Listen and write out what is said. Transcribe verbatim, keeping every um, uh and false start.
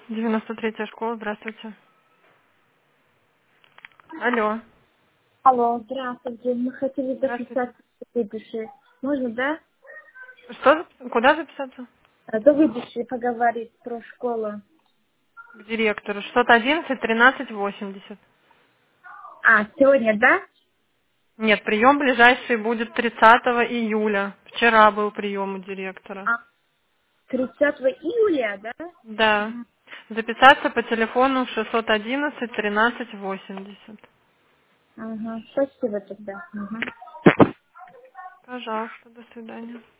девяносто третья школа, здравствуйте. Алло, Алло, здравствуйте. Мы хотели здравствуйте. записаться до выдачи. Можно, да? Что? Куда записаться? Э, До выдачи поговорить про школу. К директору. шестьсот одиннадцать тринадцать восемьдесят. А, сегодня, да? Нет, прием ближайший будет тридцатого июля. Вчера был прием у директора. А, тридцатого июля, да? Да. Мгм. Записаться по телефону шестьсот одиннадцать тринадцать восемьдесят. Ага, спасибо тогда. Мгм. Пожалуйста, до свидания.